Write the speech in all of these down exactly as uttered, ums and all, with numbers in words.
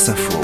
France Info.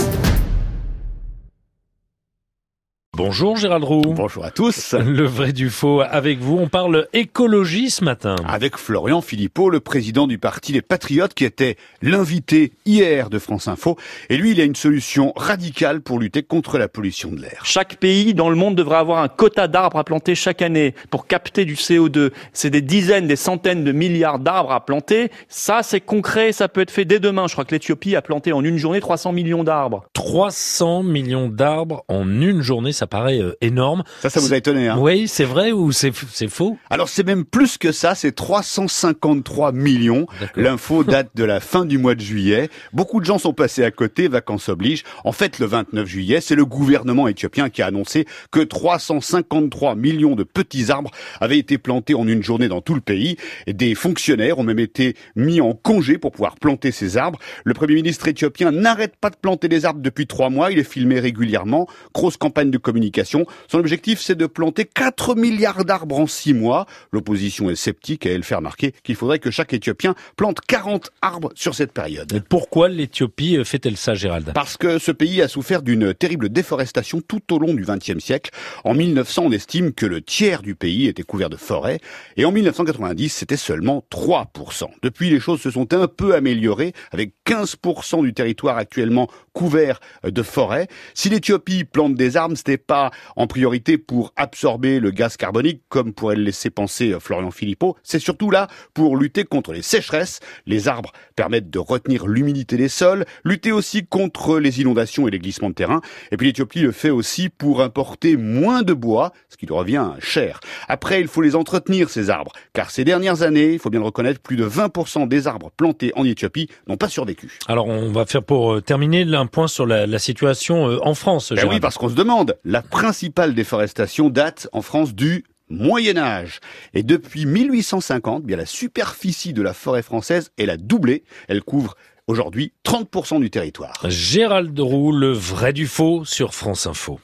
Bonjour Gérald Roux. Bonjour à tous. Le vrai du faux avec vous. On parle écologie ce matin. Avec Florian Philippot, le président du parti Les Patriotes, qui était l'invité hier de France Info. Et lui, il a une solution radicale pour lutter contre la pollution de l'air. Chaque pays dans le monde devrait avoir un quota d'arbres à planter chaque année pour capter du C O deux. C'est des dizaines, des centaines de milliards d'arbres à planter. Ça, c'est concret, ça peut être fait dès demain. Je crois que l'Éthiopie a planté en une journée trois cents millions d'arbres. trois cents millions d'arbres en une journée, ça paraît euh, énorme. Ça, ça vous a étonné, hein? Oui, c'est vrai ou c'est, c'est faux? Alors, c'est même plus que ça, c'est trois cent cinquante-trois millions. D'accord. L'info date de la fin du mois de juillet. Beaucoup de gens sont passés à côté, vacances oblige. En fait, le vingt-neuf juillet, c'est le gouvernement éthiopien qui a annoncé que trois cent cinquante-trois millions de petits arbres avaient été plantés en une journée dans tout le pays. Et des fonctionnaires ont même été mis en congé pour pouvoir planter ces arbres. Le Premier ministre éthiopien n'arrête pas de planter des arbres depuis trois mois. Il est filmé régulièrement. Grosse campagne de communication. Son objectif, c'est de planter quatre milliards d'arbres en six mois. L'opposition est sceptique et elle fait remarquer qu'il faudrait que chaque Éthiopien plante quarante arbres sur cette période. Et pourquoi l'Éthiopie fait-elle ça, Gérald? Parce que ce pays a souffert d'une terrible déforestation tout au long du vingtième siècle. En mille neuf cents, on estime que le tiers du pays était couvert de forêts. Et en mille neuf cent quatre-vingt-dix, c'était seulement trois pour cent. Depuis, les choses se sont un peu améliorées, avec quinze pour cent du territoire actuellement couvert de forêts. Si l'Éthiopie plante des arbres, c'était pas en priorité pour absorber le gaz carbonique, comme pourrait le laisser penser Florian Philippot. C'est surtout là pour lutter contre les sécheresses. Les arbres permettent de retenir l'humidité des sols, lutter aussi contre les inondations et les glissements de terrain. Et puis l'Éthiopie le fait aussi pour importer moins de bois, ce qui lui revient cher. Après, il faut les entretenir, ces arbres, car ces dernières années, il faut bien le reconnaître, plus de vingt pour cent des arbres plantés en Éthiopie n'ont pas survécu. Alors, on va faire pour euh, terminer un point sur la, la situation euh, en France, Ben Gérald. oui, parce qu'on se demande, la principale déforestation date en France du Moyen-Âge. Et depuis mille huit cent cinquante, bien la superficie de la forêt française, elle a doublé. Elle couvre aujourd'hui trente pour cent du territoire. Gérald Roux, le vrai du faux sur France Info.